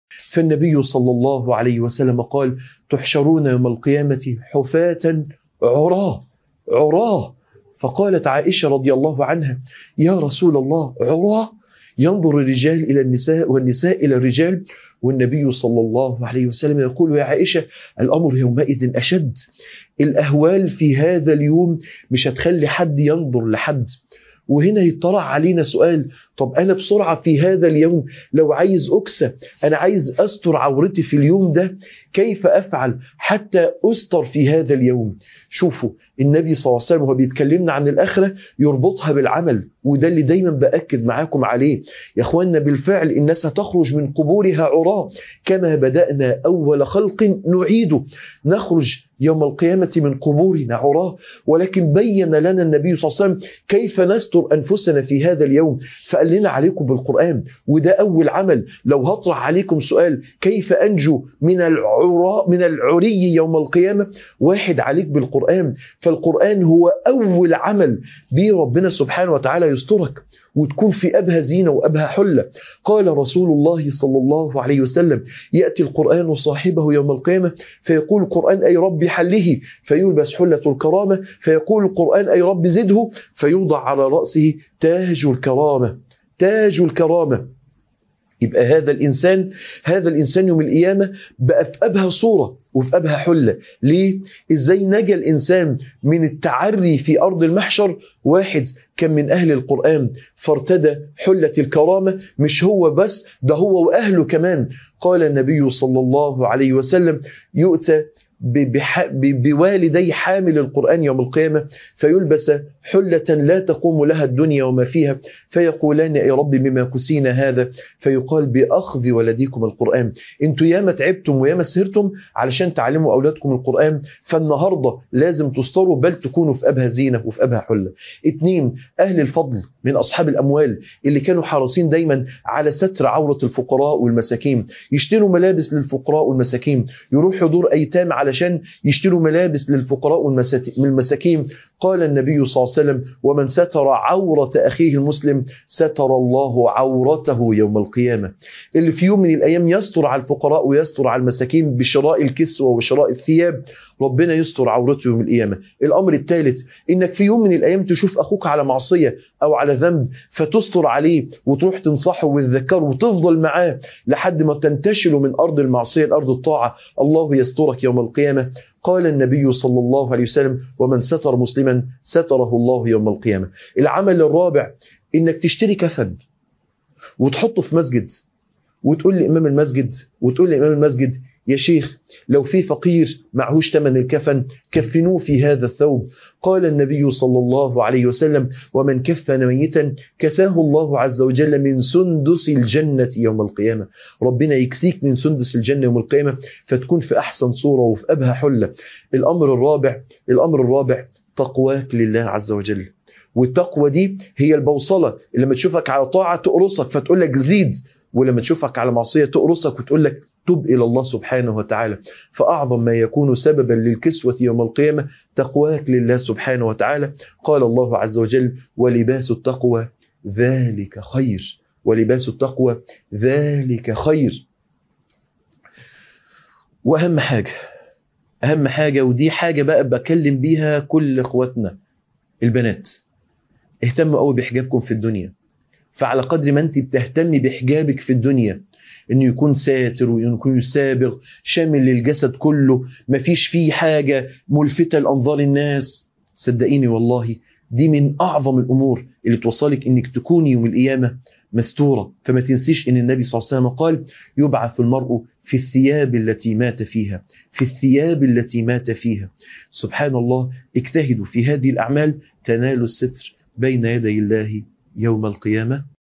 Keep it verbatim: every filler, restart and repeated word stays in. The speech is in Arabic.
فالنبي صلى الله عليه وسلم قال تحشرون يوم القيامة حفاة عراه عراه. فقالت عائشة رضي الله عنها يا رسول الله عراه، ينظر الرجال إلى النساء والنساء إلى الرجال، والنبي صلى الله عليه وسلم يقول يا عائشة الأمر يومئذ أشد. الأهوال في هذا اليوم مش هتخلي حد ينظر لحد. وهنا يطرح علينا سؤال، طب أنا بسرعة في هذا اليوم لو عايز أكسى، أنا عايز أستر عورتي في اليوم ده، كيف أفعل حتى أستر في هذا اليوم؟ شوفوا النبي صلى الله عليه وسلم وهو بيتكلمنا عن الآخرة يربطها بالعمل، وده اللي دايما بأكد معاكم عليه يا أخواننا. بالفعل الناس هتخرج من قبورها عراة، كما بدأنا أول خلق نعيده. نخرج يوم القيامة من قبورنا عراة، ولكن بين لنا النبي صلى الله عليه وسلم كيف نستر أنفسنا في هذا اليوم، فقال لنا عليكم بالقرآن، وده أول عمل. لو هطرح عليكم سؤال كيف أنجو من العراء من العري يوم القيامة، واحد عليك بالقرآن. فالقرآن هو أول عمل به ربنا سبحانه وتعالى يسترك وتكون في أبهى زينة وأبهى حلة. قال رسول الله صلى الله عليه وسلم يأتي القرآن صاحبه يوم القيامة فيقول القرآن أي رب حله، فيلبس حلة الكرامة، فيقول القرآن أي رب زده، فيوضع على رأسه تاج الكرامة تاج الكرامة. يبقى هذا الإنسان هذا الإنسان يوم القيامة بقى في أبهى صورة وفي أبهى حلة. ليه؟ إزاي نجا الإنسان من التعري في أرض المحشر؟ واحد كان من أهل القرآن فارتدى حلة الكرامة، مش هو بس، ده هو وأهله كمان. قال النبي صلى الله عليه وسلم يؤتى بوالدي حامل القرآن يوم القيامة فيلبس حلة لا تقوم لها الدنيا وما فيها، فيقولان يا رب بما كسينا هذا؟ فيقال بأخذ ولديكم القرآن. انتوا ياما تعبتم وياما سهرتم علشان تعلموا أولادكم القرآن، فالنهاردة لازم تستروا بل تكونوا في أبهى زينة وفي أبهى حلة. اتنين أهل الفضل من أصحاب الأموال اللي كانوا حريصين دايما على ستر عورة الفقراء والمساكين، يشتروا ملابس للفقراء والمساكين، يروحوا دور أيتام علشان يشتروا ملابس للفقراء والمساكين. قال النبي صلى الله عليه وسلم ومن ستر عورة أخيه المسلم ستر الله عورته يوم القيامة. اللي في يوم من الأيام يستر على الفقراء ويستر على المساكين بشراء الكسوة وشراء الثياب، ربنا يستر عورته يوم القيامة. الأمر الثالث إنك في يوم من الأيام تشوف أخوك على معصية أو على ذنب فتستر عليه وتروح تنصحه وتذكره وتفضل معاه لحد ما تنتشل من أرض المعصية لأرض الطاعة، الله يسترك يوم القيامة. قال النبي صلى الله عليه وسلم ومن ستر مسلما ستره الله يوم القيامة. العمل الرابع إنك تشتري كفن وتحطه في مسجد وتقول لإمام المسجد وتقول لإمام المسجد يا شيخ لو في فقير معهوش تمن الكفن كفنوه في هذا الثوب. قال النبي صلى الله عليه وسلم ومن كفن ميتا كساه الله عز وجل من سندس الجنة يوم القيامة. ربنا يكسيك من سندس الجنة يوم القيامة فتكون في أحسن صورة وفي أبهى حلة. الأمر الرابع الأمر الرابع تقواك لله عز وجل، والتقوى دي هي البوصلة اللي لما تشوفك على طاعة تقرصك فتقول لك زيد، ولما تشوفك على معصية تقرصك وتقول لك تب إلى الله سبحانه وتعالى. فأعظم ما يكون سببا للكسوة يوم القيامة تقواك لله سبحانه وتعالى. قال الله عز وجل ولباس التقوى ذلك خير ولباس التقوى ذلك خير. وأهم حاجة أهم حاجة ودي حاجة بقى بكلم بيها كل إخواتنا البنات، اهتموا قوي بحجابكم في الدنيا. فعلى قدر ما انت بتهتمي بحجابك في الدنيا انه يكون ساتر وانه يكون سابغ شامل للجسد كله، مفيش فيه حاجة ملفتة لأنظار الناس، صدقيني والله دي من أعظم الأمور اللي توصلك انك تكوني يوم القيامة مستورة. فما تنسيش ان النبي صلى الله عليه وسلم قال يبعث المرء في الثياب التي مات فيها في الثياب التي مات فيها. سبحان الله، اجتهدوا في هذه الأعمال تنالوا الستر بين يدي الله يوم القيامة.